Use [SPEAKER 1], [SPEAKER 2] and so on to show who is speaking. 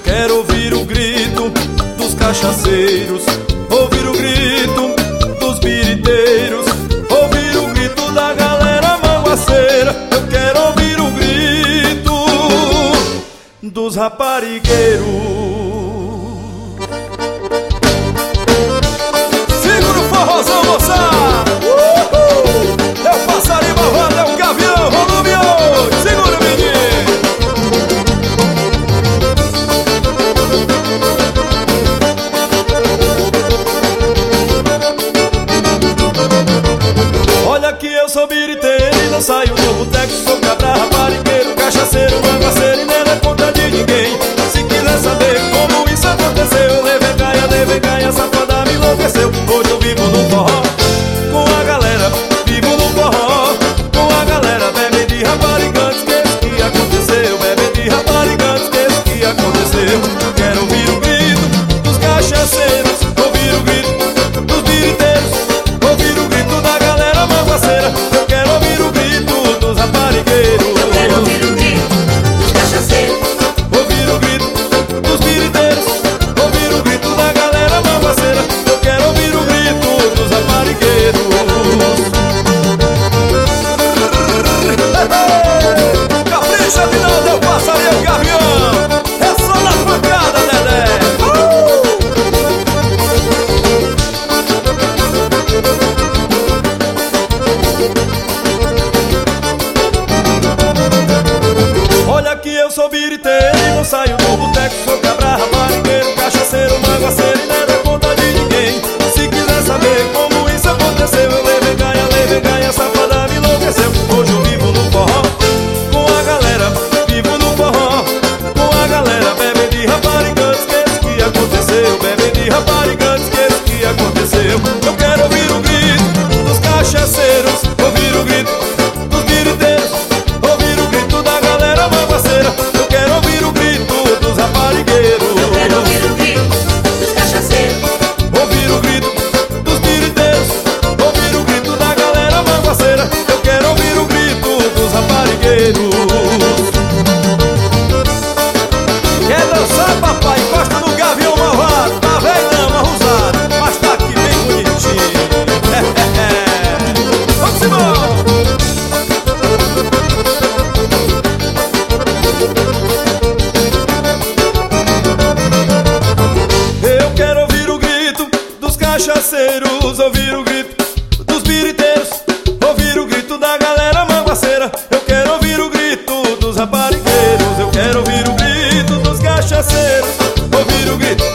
[SPEAKER 1] quero ouvir o grito dos cachaceiros, ouvir o grito dos biriteiros, ouvir o grito da galera manguaceira. Eu quero ouvir o grito dos raparigueiros. Segura o forrozão, moçada! É o passarinho malvado, é o gavião, volume 8. Segura, menino! Olha que eu sou biriteiro e não saio do boteco. Sou cabra, raparigueiro, cachaceiro, manguaceiro e nem dá conta de ninguém. Se quiser saber como isso aconteceu, levei gaia, safada me enlouqueceu. Hoje eu vivo no forró com a galera, vivo no forró com a galera. Bebe de raparigantes, que isso que aconteceu. Bebe de raparigantes, que isso que aconteceu. Quero ouvir o grito dos cachaceiros, ouvir o grito dos biriteiros, ouvir o grito da galera manguaceira. Eu quero ouvir o grito dos raparigueiros.
[SPEAKER 2] Eu quero ouvir o grito dos cachaceiros,
[SPEAKER 1] ouvir o grito dos biriteiros, ouvir o grito da galera manguaceira. Eu quero ouvir o grito dos raparigueiros. Capricha de não, teu passarinho gavião. É só na pancada, Dedé. Olha que eu sou biriteiro e não saio do boteco. Sou cabra, raparigueiro, cachaceiro, manguaceiro e nem dá conta de ninguém. Se quiser saber como isso aconteceu, eu levei gaia, safada me enlouqueceu. Hoje eu vivo no forró com a galera, vivo no forró com a galera. Bebe de raparigantes, que isso que aconteceu. Bebe de raparigantes, que isso que aconteceu. Eu quero ouvir o grito dos cachaceiros, ouvir o grito dos biriteiros, ouvir o grito da galera manguaceira. Eu quero ouvir o grito dos raparigueiros.
[SPEAKER 2] eu quero ouvir o grito dos cachaceiros,
[SPEAKER 1] Ouvir o grito dos biriteiros, ouvir o grito da galera manguaceira. Eu quero ouvir o grito dos raparigueiros. Quer dançar, papai? Encosta no gavião malvado. Tá velho não, arrusado, mas tá aqui bem bonitinho. Vamos embora! Eu quero ouvir o grito dos cachaceiros, ouvir o grito dos biriteiros, ouvir o grito da galera manguaceira. Eu quero ouvir o grito dos raparigueiros. Eu quero ouvir o grito dos cachaceiros, ouvir o grito